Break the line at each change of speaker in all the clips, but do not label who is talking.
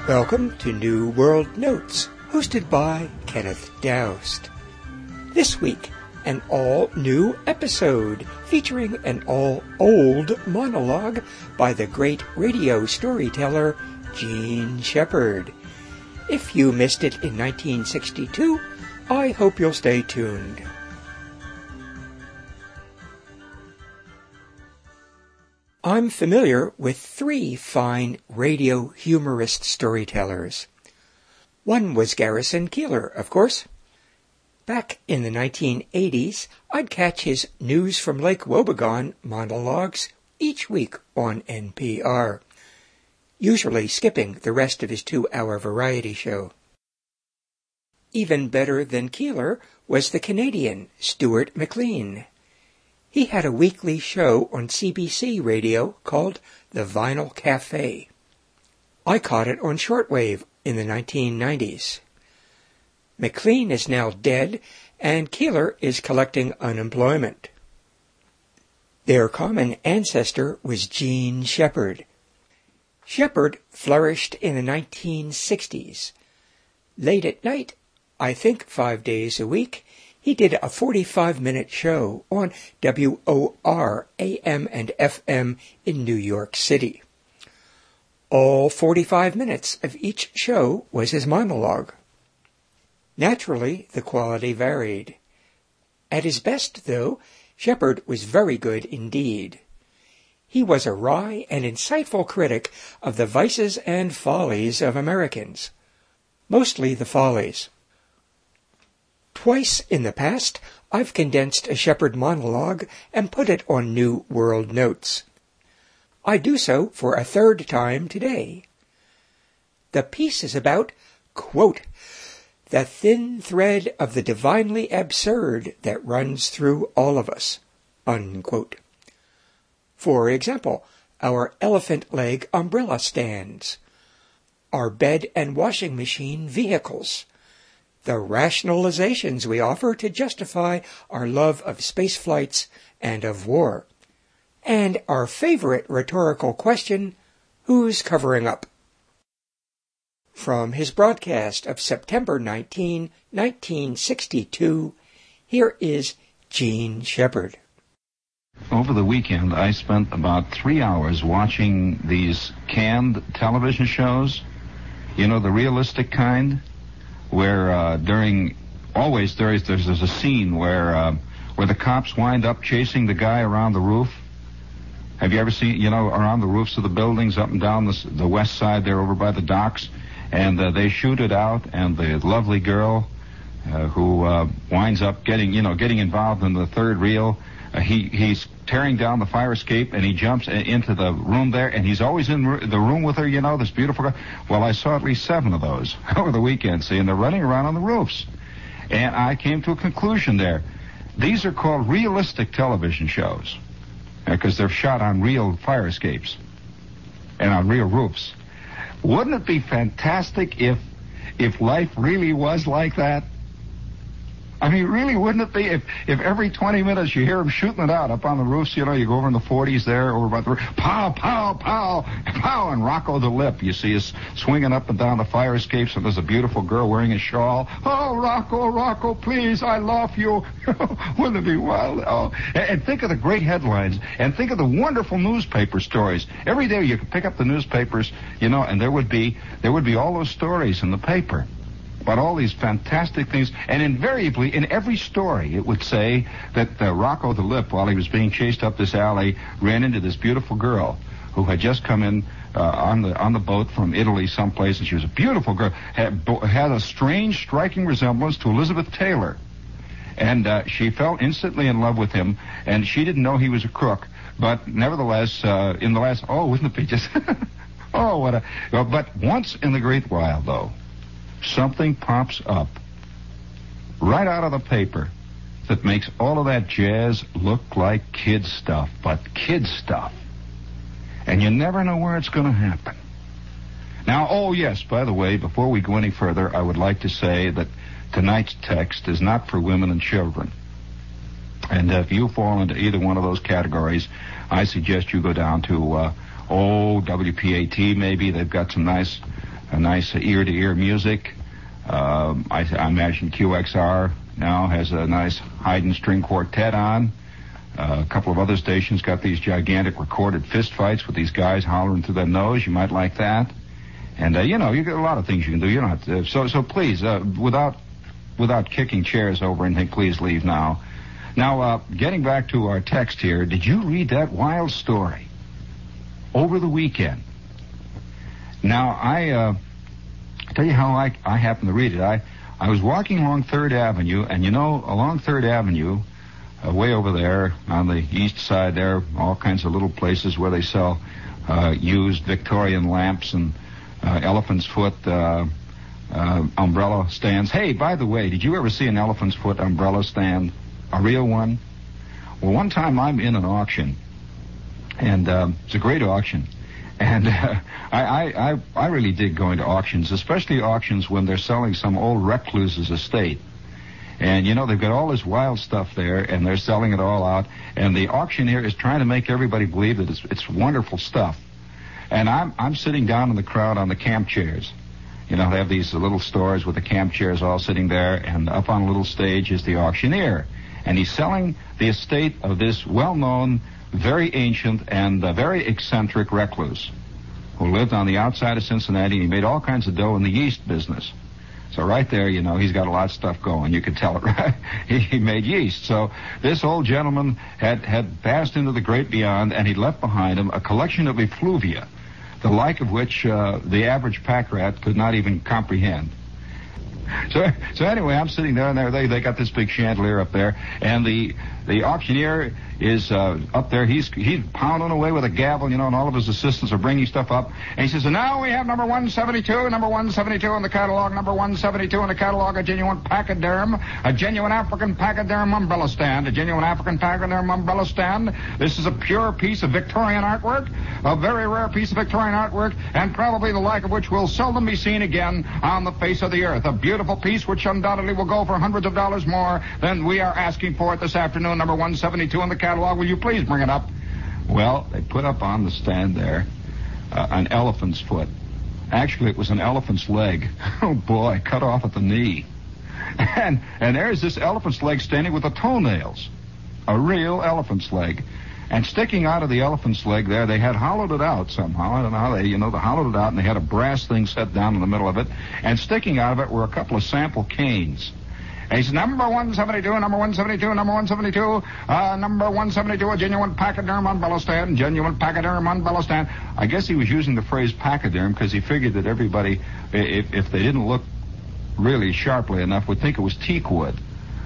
Welcome to New World Notes, hosted by Kenneth Doust. This week, an all-new episode featuring an all-old monologue by the great radio storyteller Jean Shepherd. If you missed it in 1962, I hope you'll stay tuned. I'm familiar with three fine radio humorist storytellers. One was Garrison Keillor, of course. Back in the 1980s, I'd catch his News from Lake Wobegon monologues each week on NPR, usually skipping the rest of his 2-hour variety show. Even better than Keillor was the Canadian Stuart McLean. He had a weekly show on CBC radio called The Vinyl Cafe. I caught it on shortwave in the 1990s. McLean is now dead, and Keillor is collecting unemployment. Their common ancestor was Jean Shepherd. Shepherd flourished in the 1960s. Late at night, I think 5 days a week, he did a 45-minute show on WOR AM and FM in New York City. All 45 minutes of each show was his monologue. Naturally, the quality varied. At his best, though, Shepherd was very good indeed. He was a wry and insightful critic of the vices and follies of Americans, mostly the follies. Twice in the past, I've condensed a Shepherd monologue and put it on New World Notes. I do so for a third time today. The piece is about, quote, the thin thread of the divinely absurd that runs through all of us, unquote. For example, our elephant leg umbrella stands, our bed and washing machine vehicles, the rationalizations we offer to justify our love of space flights and of war, and our favorite rhetorical question, who's covering up? From his broadcast of September 19, 1962, here is Jean Shepherd.
Over the weekend, I spent about 3 hours watching these canned television shows, you know, the realistic kind, where there's a scene where the cops wind up chasing the guy around the roof. Have you ever seen, around the roofs of the buildings up and down the west side there over by the docks? And they shoot it out, and the lovely girl who winds up getting involved in the third reel, he's tearing down the fire escape, and he jumps into the room there, and he's always in the room with her, this beautiful girl. Well, I saw at least 7 of those over the weekend, and they're running around on the roofs. And I came to a conclusion there. These are called realistic television shows, because they're shot on real fire escapes and on real roofs. Wouldn't it be fantastic if life really was like that? I mean, really, wouldn't it be if every 20 minutes you hear them shooting it out up on the roofs, you go over in the 40s there, over by the roof, pow, pow, pow, pow, and Rocco the Lip, you see us swinging up and down the fire escapes, and there's a beautiful girl wearing a shawl. Oh, Rocco, please, I love you. Wouldn't it be wild? Oh, and think of the great headlines, and think of the wonderful newspaper stories. Every day you could pick up the newspapers, and there would be all those stories in the paper about all these fantastic things, and invariably in every story it would say that Rocco the Lip, while he was being chased up this alley, ran into this beautiful girl who had just come in on the boat from Italy someplace, and she was a beautiful girl, had a strange, striking resemblance to Elizabeth Taylor, and she fell instantly in love with him, and she didn't know he was a crook, but nevertheless, in the last, wouldn't it be just, but once in the great while, though, something pops up right out of the paper that makes all of that jazz look like kid stuff, but kid stuff. And you never know where it's going to happen. Now, yes, by the way, before we go any further, I would like to say that tonight's text is not for women and children. And if you fall into either one of those categories, I suggest you go down to WPAT maybe. They've got some nice a nice ear-to-ear music. I imagine QXR now has a nice Haydn string quartet on. A couple of other stations got these gigantic recorded fist fights with these guys hollering through their nose. You might like that. And, you get a lot of things you can do. You don't have to, so please, without kicking chairs over anything, please leave now. Now, getting back to our text here, did you read that wild story over the weekend? Now, I tell you how I happened to read it. I was walking along 3rd Avenue, and along 3rd Avenue, way over there on the east side there, all kinds of little places where they sell used Victorian lamps and elephant's foot umbrella stands. Hey, by the way, did you ever see an elephant's foot umbrella stand? A real one? Well, one time I'm in an auction, and it's a great auction. And I really dig going to auctions, especially auctions when they're selling some old recluse's estate. And, they've got all this wild stuff there, and they're selling it all out. And the auctioneer is trying to make everybody believe that it's wonderful stuff. And I'm sitting down in the crowd on the camp chairs. They have these little stores with the camp chairs all sitting there, and up on a little stage is the auctioneer. And he's selling the estate of this well-known, very ancient, and very eccentric recluse who lived on the outside of Cincinnati, and he made all kinds of dough in the yeast business. So right there, he's got a lot of stuff going. You can tell it, right? He made yeast. So this old gentleman had passed into the great beyond, and he left behind him a collection of effluvia, the like of which the average pack rat could not even comprehend. So anyway, I'm sitting there, and they got this big chandelier up there, and the auctioneer is up there. He's pounding away with a gavel, and all of his assistants are bringing stuff up. And he says, and now we have number 172 in the catalog, number 172 in the catalog, a genuine pachyderm, a genuine African pachyderm umbrella stand, a genuine African pachyderm umbrella stand. This is a pure piece of Victorian artwork, a very rare piece of Victorian artwork, and probably the like of which will seldom be seen again on the face of the earth. A beautiful piece which undoubtedly will go for hundreds of dollars more than we are asking for it this afternoon, number 172 in the catalog. Will you please bring it up? Well, they put up on the stand there an elephant's foot. Actually, it was an elephant's leg. Oh, boy, cut off at the knee. And there's this elephant's leg standing with the toenails. A real elephant's leg. And sticking out of the elephant's leg there, they had hollowed it out somehow. I don't know how they hollowed it out, and they had a brass thing set down in the middle of it. And sticking out of it were a couple of sample canes. And he says, number 172, number 172, number 172, number 172, a genuine pachyderm umbrella stand, genuine pachyderm umbrella stand. I guess he was using the phrase pachyderm because he figured that everybody, if they didn't look really sharply enough, would think it was teak wood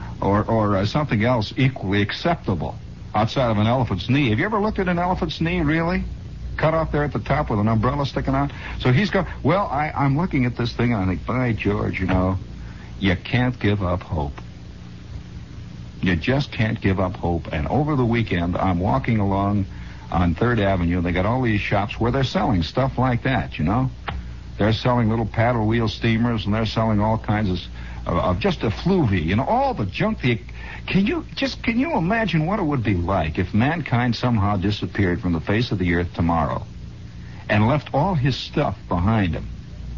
or something else equally acceptable outside of an elephant's knee. Have you ever looked at an elephant's knee, really? Cut off there at the top with an umbrella sticking out? So he's going, well, I'm looking at this thing, and I think, by George, you can't give up hope. You just can't give up hope. And over the weekend, I'm walking along on 3rd Avenue. They got all these shops where they're selling stuff like that, They're selling little paddle wheel steamers, and they're selling all kinds of just effluvia, all the junk. Can you imagine what it would be like if mankind somehow disappeared from the face of the earth tomorrow and left all his stuff behind him?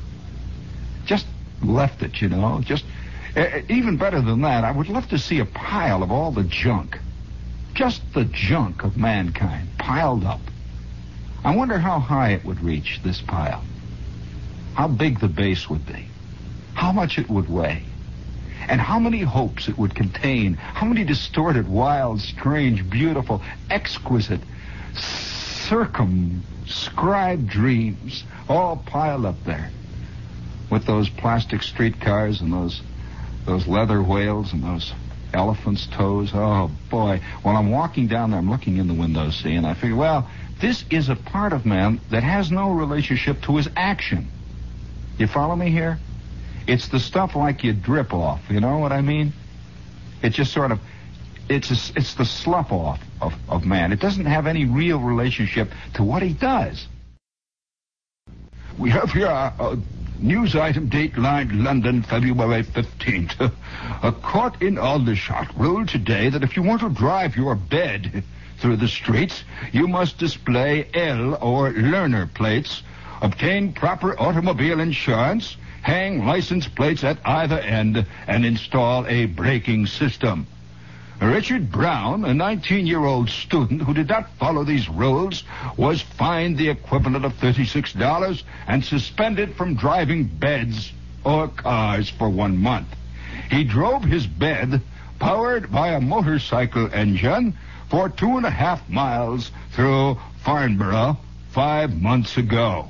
Just left it, just even better than that, I would love to see a pile of all the junk, just the junk of mankind piled up. I wonder how high it would reach, this pile, how big the base would be, how much it would weigh, and how many hopes it would contain, how many distorted, wild, strange, beautiful, exquisite, circumscribed dreams all piled up there. With those plastic streetcars and those leather whales and those elephants' toes. Oh, boy. While I'm walking down there, I'm looking in the window, see, and I figure, well, this is a part of man that has no relationship to his action. You follow me here? It's the stuff like you drip off, you know what I mean? It just sort of, it's the slough off of man. It doesn't have any real relationship to what he does. We have here a news item, Dateline, London, February 15th. A court in Aldershot ruled today that if you want to drive your bed through the streets, you must display L or learner plates obtain proper automobile insurance, hang license plates at either end, and install a braking system. Richard Brown, a 19-year-old student who did not follow these rules, was fined the equivalent of $36 and suspended from driving beds or cars for 1 month. He drove his bed, powered by a motorcycle engine, for 2.5 miles through Farnborough 5 months ago.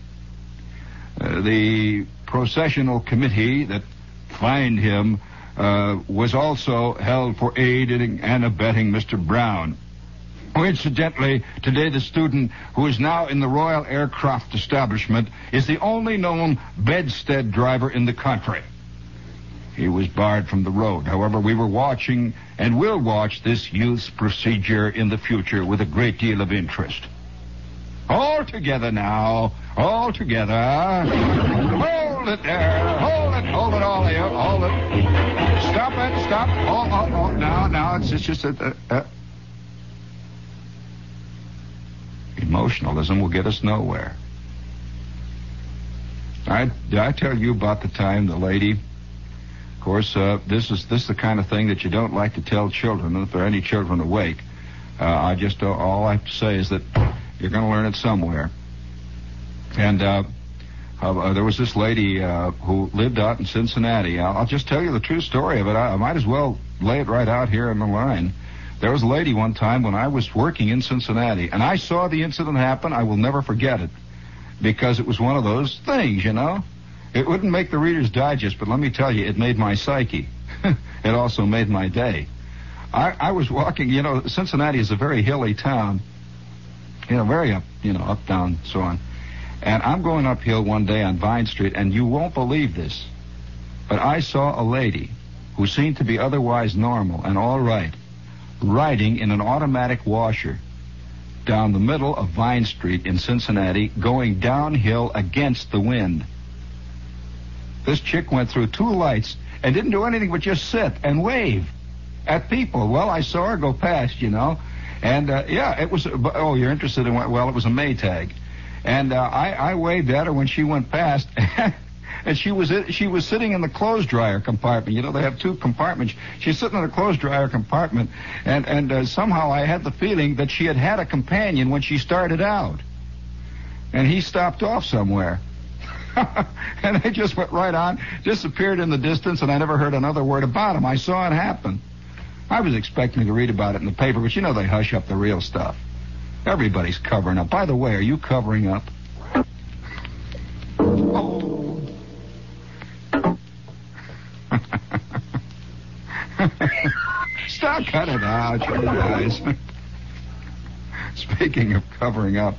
The processional committee that fined him was also held for aiding and abetting Mr. Brown. Incidentally, today the student, who is now in the Royal Aircraft Establishment, is the only known bedstead driver in the country. He was barred from the road. However, we were watching and will watch this youth's procedure in the future with a great deal of interest. All together now. All together. Hold it there. Hold it, all of you. Hold it. Stop it. Stop. Oh. Now, it's just emotionalism will get us nowhere. Did I tell you about the time the lady... Of course, this is the kind of thing that you don't like to tell children. And if there are any children awake, all I have to say is that you're going to learn it somewhere. And there was this lady who lived out in Cincinnati. I'll just tell you the true story of it. I might as well lay it right out here in the line. There was a lady one time when I was working in Cincinnati, and I saw the incident happen. I will never forget it, because it was one of those things, you know. It wouldn't make the Reader's Digest, but let me tell you, it made my psyche. It also made my day. I was walking, Cincinnati is a very hilly town, very up, up, down, so on. And I'm going uphill one day on Vine Street, and you won't believe this, but I saw a lady who seemed to be otherwise normal and all right, riding in an automatic washer down the middle of Vine Street in Cincinnati, going downhill against the wind. This chick went through 2 lights and didn't do anything but just sit and wave at people. Well, I saw her go past, and it was, oh, you're interested in what? Well, it was a Maytag. And I waved at her when she went past, and she was sitting in the clothes dryer compartment. They have 2 compartments. She's sitting in the clothes dryer compartment, and somehow I had the feeling that she had a companion when she started out, and he stopped off somewhere. And they just went right on, disappeared in the distance, and I never heard another word about him. I saw it happen. I was expecting to read about it in the paper, but they hush up the real stuff. Everybody's covering up. By the way, are you covering up? Oh. Stop, cut it out, you guys. Speaking of covering up.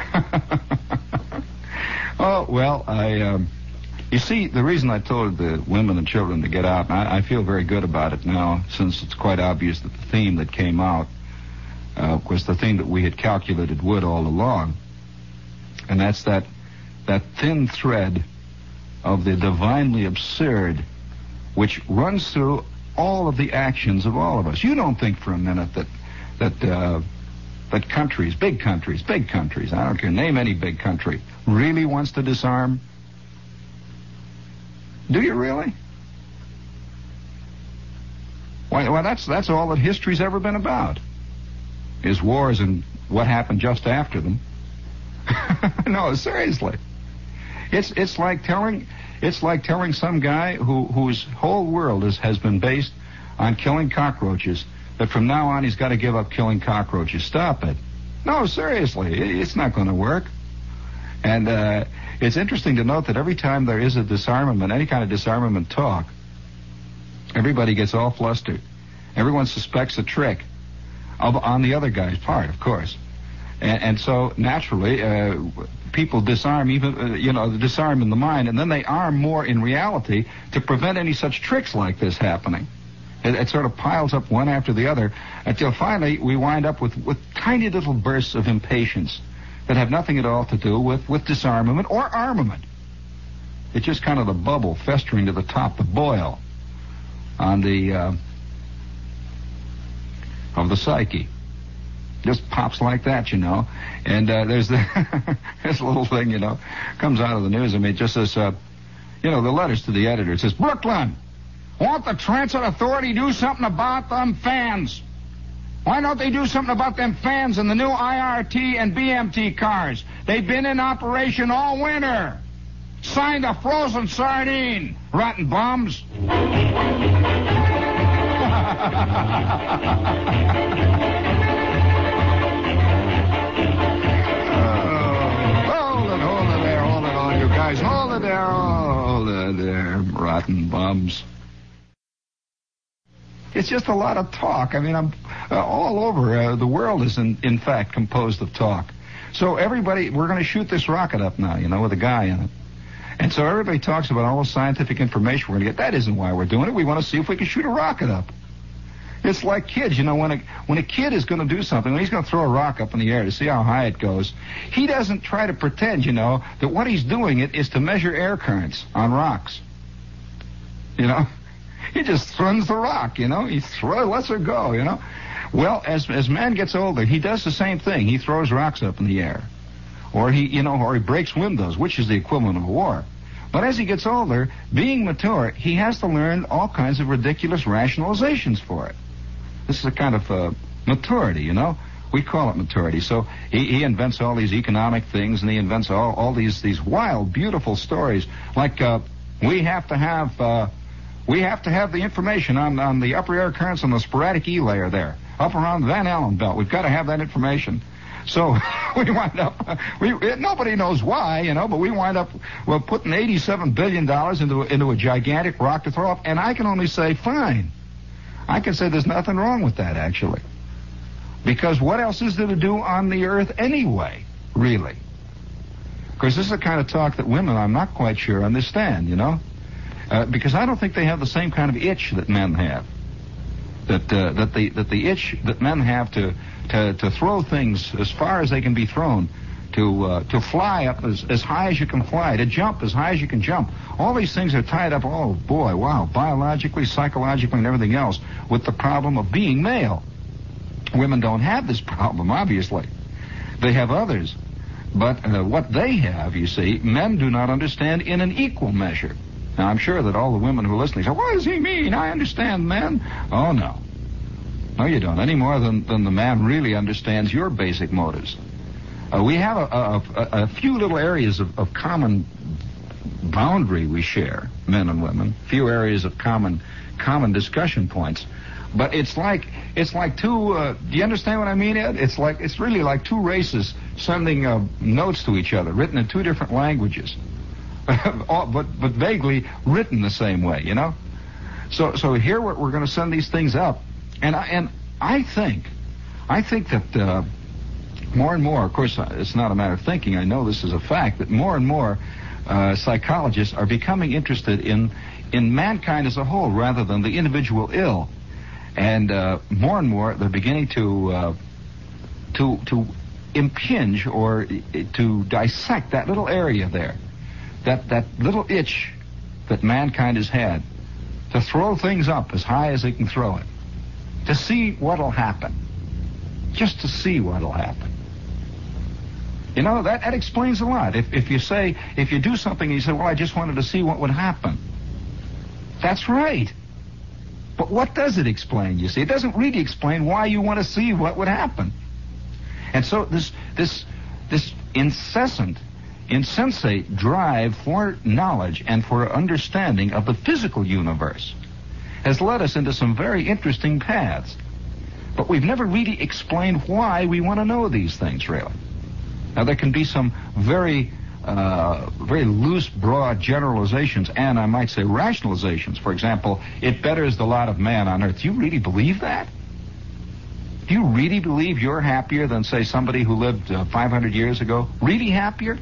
Oh, well, you see, the reason I told the women and children to get out, and I feel very good about it now, since it's quite obvious that the theme that came out was the theme that we had calculated would all along. And that's that thin thread of the divinely absurd which runs through all of the actions of all of us. You don't think for a minute that countries, big countries, I don't care, name any big country, really wants to disarm? Do you really? Well, that's all that history's ever been about, is wars and what happened just after them. No, seriously. It's like telling some guy whose whole world has been based on killing cockroaches that from now on he's got to give up killing cockroaches. Stop it. No, seriously, it's not going to work. And it's interesting to note that every time there is a disarmament, any kind of disarmament talk, everybody gets all flustered. Everyone suspects a trick on the other guy's part, of course. And so, naturally, people disarm disarm in the mind, and then they arm more in reality to prevent any such tricks like this happening. It sort of piles up one after the other until finally we wind up with tiny little bursts of impatience that have nothing at all to do with disarmament or armament. It's just kind of the bubble festering to the top, the boil on the of the psyche. Just pops like that, you know. And there's this little thing, you know, comes out of the news. I mean, just this, the letters to the editor. It says, Brooklyn, won't the Transit Authority do something about them fans? Why don't they do something about them fans in the new IRT and BMT cars? They've been in operation all winter. Signed a frozen sardine, rotten bums. Hold it there, rotten bums. It's just a lot of talk. I mean, I'm all over. The world is, in fact, composed of talk. So everybody, we're going to shoot this rocket up now, you know, with a guy in it. And so everybody talks about all the scientific information we're going to get. That isn't why we're doing it. We want to see if we can shoot a rocket up. It's like kids, you know, when a kid is going to do something, when he's going to throw a rock up in the air to see how high it goes, he doesn't try to pretend, you know, that what he's doing it is to measure air currents on rocks. You know? He just throws the rock, you know? He lets her go, you know? Well, as man gets older, he does the same thing. He throws rocks up in the air. Or he breaks windows, which is the equivalent of a war. But as he gets older, being mature, he has to learn all kinds of ridiculous rationalizations for it. This is a kind of maturity, you know? We call it maturity. So he invents all these economic things, and he invents all these wild, beautiful stories. Like we have to have the information on the upper air currents on the sporadic E layer there, up around the Van Allen belt. We've got to have that information. So we wind up, nobody knows why, you know, but we wind up putting $87 billion into a gigantic rock to throw up, and I can only say, fine. I can say there's nothing wrong with that, actually. Because what else is there to do on the Earth anyway, really? Because this is the kind of talk that women, I'm not quite sure, understand, you know? Because I don't think they have the same kind of itch that men have. That the itch that men have to throw things as far as they can be thrown, to fly up as high as you can fly, to jump as high as you can jump. All these things are tied up, oh boy, wow, biologically, psychologically, and everything else, with the problem of being male. Women don't have this problem, obviously. They have others. But what they have, you see, men do not understand in an equal measure. Now, I'm sure that all the women who are listening say, what does he mean? I understand men. Oh, no. No, you don't, any more than the man really understands your basic motives. We have a few little areas of common boundary we share, men and women. Few areas of common discussion points. But it's like two. Do you understand what I mean, Ed? It's really like two races sending notes to each other, written in two different languages, but vaguely written the same way. You know. So here we're going to send these things up, and I think that. More and more, of course, it's not a matter of thinking. I know this is a fact, that more and more psychologists are becoming interested in mankind as a whole rather than the individual ill. And more and more, they're beginning to impinge or to dissect that little area there, that little itch that mankind has had, to throw things up as high as they can throw it, to see what'll happen, just to see what'll happen. You know, that explains a lot. If you do something and you say, well, I just wanted to see what would happen. That's right. But what does it explain, you see? It doesn't really explain why you want to see what would happen. And so this incessant, insensate drive for knowledge and for understanding of the physical universe has led us into some very interesting paths. But we've never really explained why we want to know these things, really. Now, there can be some very loose, broad generalizations, and I might say rationalizations. For example, it betters the lot of man on earth. Do you really believe that? Do you really believe you're happier than, say, somebody who lived 500 years ago? Really happier?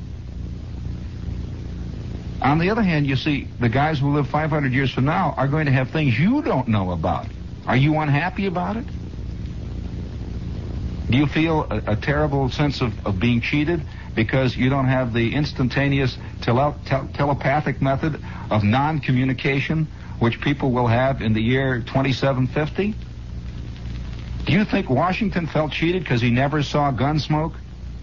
On the other hand, you see, the guys who live 500 years from now are going to have things you don't know about. Are you unhappy about it? Do you feel a terrible sense of being cheated because you don't have the instantaneous telepathic method of non-communication which people will have in the year 2750? Do you think Washington felt cheated because he never saw Gunsmoke?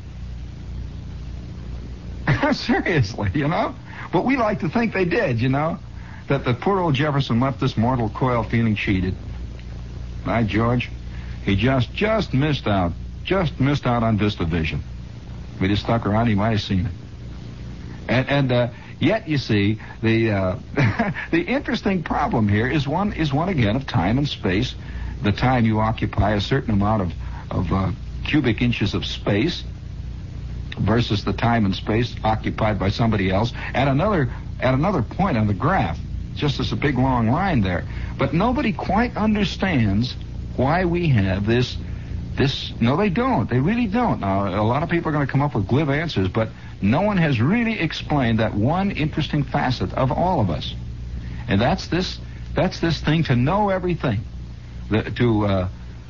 Seriously, you know? But we like to think they did, you know? That the poor old Jefferson left this mortal coil feeling cheated. By George, he just missed out. Just missed out on VistaVision. If he'd have stuck around, he might have seen it. And yet, you see, the the interesting problem here is one again of time and space. The time you occupy a certain amount of cubic inches of space versus the time and space occupied by somebody else at another point on the graph. Just as a big long line there. But nobody quite understands why we have this. No, they don't. They really don't. Now, a lot of people are going to come up with glib answers, but no one has really explained that one interesting facet of all of us. And that's this thing to know everything. To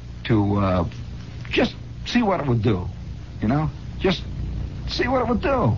just see what it would do. You know? Just see what it would do.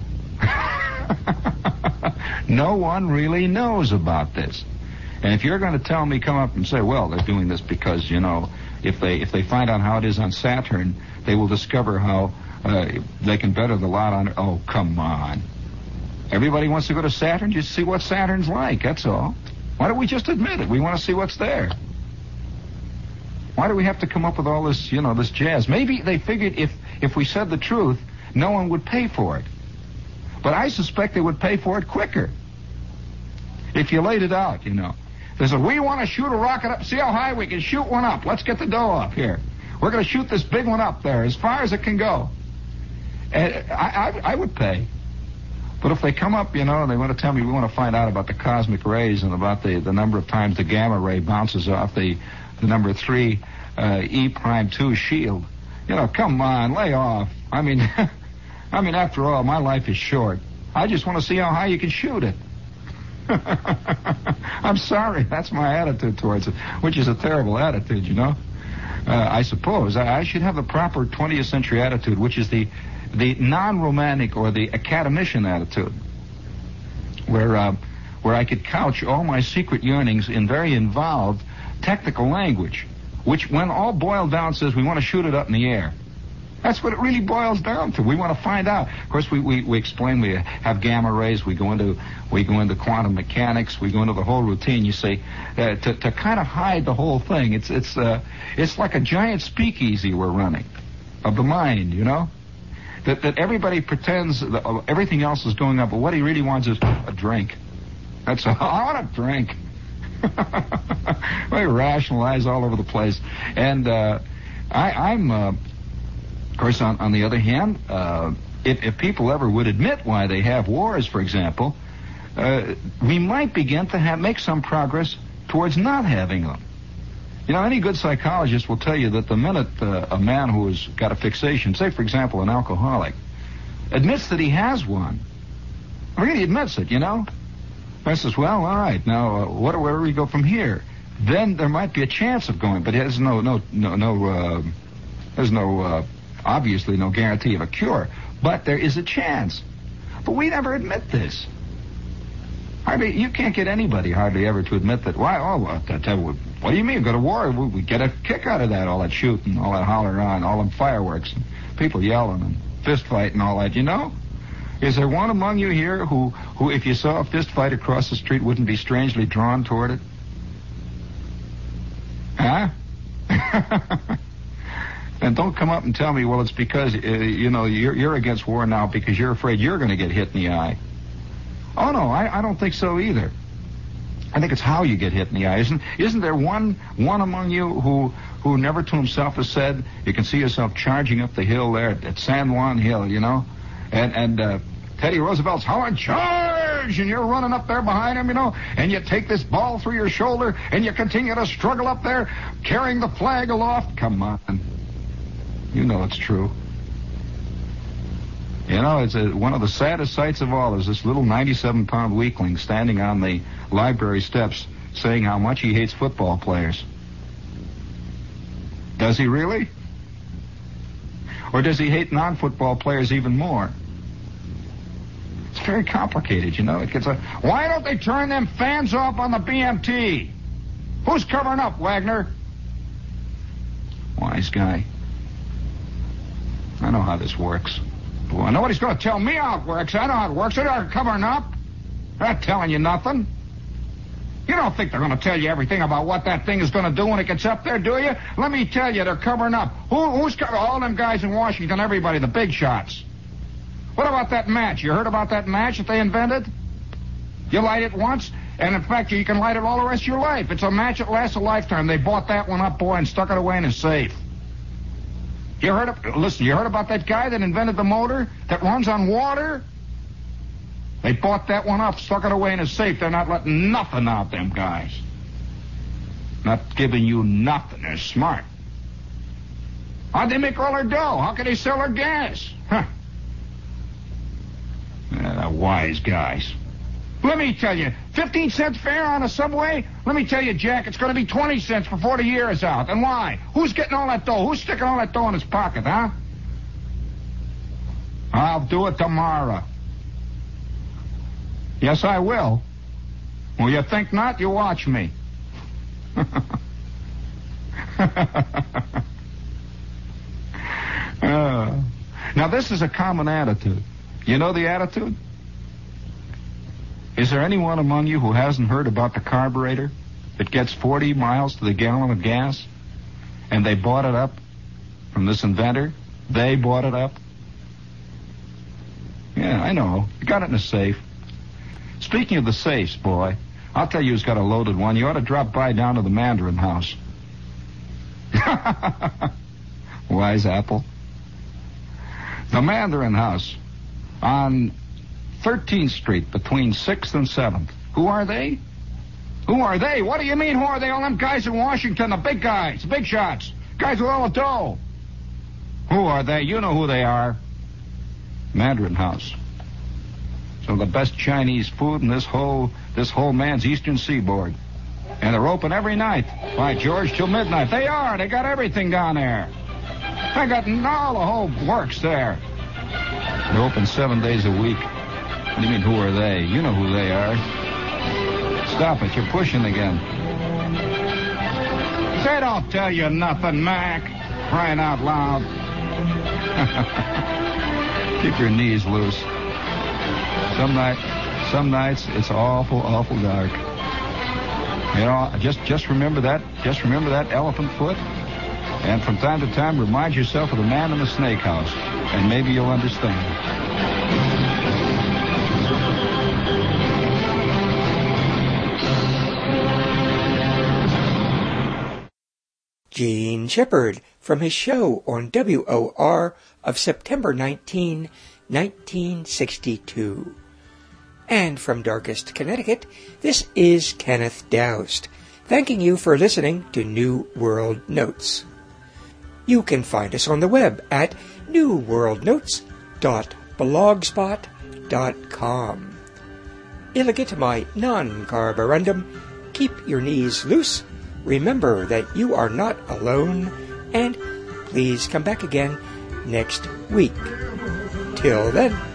No one really knows about this. And if you're going to tell me, come up and say, well, they're doing this because, you know, if they find out how it is on Saturn, they will discover how they can better the lot on... Oh, come on. Everybody wants to go to Saturn just to see what Saturn's like, that's all. Why don't we just admit it? We want to see what's there. Why do we have to come up with all this, you know, this jazz? Maybe they figured if we said the truth, no one would pay for it. But I suspect they would pay for it quicker. If you laid it out, you know. They said, we want to shoot a rocket up, see how high we can shoot one up. Let's get the dough up here. We're going to shoot this big one up there as far as it can go. And I would pay. But if they come up, you know, and they want to tell me we want to find out about the cosmic rays and about the number of times the gamma ray bounces off the number 3 E'2 shield, you know, come on, lay off. I mean, after all, my life is short. I just want to see how high you can shoot it. I'm sorry, that's my attitude towards it, which is a terrible attitude, you know. I suppose I should have the proper 20th century attitude, which is the non-romantic or the academician attitude, where I could couch all my secret yearnings in very involved technical language, which, when all boiled down, says we want to shoot it up in the air. That's what it really boils down to. We want to find out. Of course, we explain we have gamma rays. We go into quantum mechanics. We go into the whole routine. You see, to kind of hide the whole thing. It's like a giant speakeasy we're running of the mind. You know, that everybody pretends that everything else is going up, but what he really wants is a drink. That's all. I want a drink. We rationalize all over the place, and I'm. Of course, on the other hand, if people ever would admit why they have wars, for example, we might begin to make some progress towards not having them. You know, any good psychologist will tell you that the minute a man who has got a fixation, say, for example, an alcoholic, admits that he has one, really admits it, you know, I says, well, all right, now, where do we go from here? Then there might be a chance of going, but there's obviously no guarantee of a cure, but there is a chance. But we never admit this. Hardly, you can't get anybody hardly ever to admit that. Why? Oh, what do you mean? Go to war? We get a kick out of that, all that shooting, all that hollering on, all them fireworks, and people yelling and fist fight and all that, you know? Is there one among you here who if you saw a fist fight across the street, wouldn't be strangely drawn toward it? Huh? And don't come up and tell me, well, it's because, you know, you're against war now because you're afraid you're going to get hit in the eye. Oh, no, I don't think so either. I think it's how you get hit in the eye. Isn't there one among you who never to himself has said, you can see yourself charging up the hill there at San Juan Hill, you know, and Teddy Roosevelt's howling, charge, and you're running up there behind him, you know, and you take this ball through your shoulder, and you continue to struggle up there, carrying the flag aloft. Come on. You know it's true. You know, it's one of the saddest sights of all is this little 97-pound weakling standing on the library steps saying how much he hates football players. Does he really? Or does he hate non-football players even more? It's very complicated, you know. It gets why don't they turn them fans off on the BMT? Who's covering up, Wagner? Wise guy. I know how this works. Boy, nobody's going to tell me how it works. I know how it works. They're covering up. They're not telling you nothing. You don't think they're going to tell you everything about what that thing is going to do when it gets up there, do you? Let me tell you, they're covering up. Who's covering? All them guys in Washington, everybody, the big shots. What about that match? You heard about that match that they invented? You light it once, and in fact, you can light it all the rest of your life. It's a match that lasts a lifetime. They bought that one up, boy, and stuck it away in a safe. You heard about that guy that invented the motor that runs on water? They bought that one up, stuck it away in a safe. They're not letting nothing out, them guys. Not giving you nothing. They're smart. How'd they make all their dough? How can they sell their gas? Huh. Yeah, wise guys. Let me tell you, 15 cents fare on a subway? Let me tell you, Jack, it's going to be 20 cents before the year is out. And why? Who's getting all that dough? Who's sticking all that dough in his pocket, huh? I'll do it tomorrow. Yes, I will. Well, you think not? You watch me. Now, this is a common attitude. You know the attitude? Is there anyone among you who hasn't heard about the carburetor that gets 40 miles to the gallon of gas? And they bought it up from this inventor? They bought it up? Yeah, I know. You got it in a safe. Speaking of the safes, boy, I'll tell you who's got a loaded one. You ought to drop by down to the Mandarin House. Wise apple. The Mandarin House on 13th Street between 6th and 7th. Who are they? Who are they? What do you mean, who are they? All them guys in Washington, the big guys, the big shots, guys with all the dough. Who are they? You know who they are. Mandarin House. Some of the best Chinese food in this whole man's eastern seaboard. And they're open every night. By George, till midnight. They are. They got everything down there. They got all the whole works there. They're open 7 days a week. What do you mean, who are they? You know who they are. Stop it. You're pushing again. They don't tell you nothing, Mac. Crying out loud. Keep your knees loose. Some nights it's awful dark. You know, just remember that. Just remember that elephant foot. And from time to time, remind yourself of the man in the snake house. And maybe you'll understand.
Gene Shepard from his show on WOR of September 19, 1962. And from Darkest, Connecticut, this is Kenneth Doust, thanking you for listening to New World Notes. You can find us on the web at newworldnotes.blogspot.com. Illegit my non-carborundum, keep your knees loose, remember that you are not alone, and please come back again next week. Till then.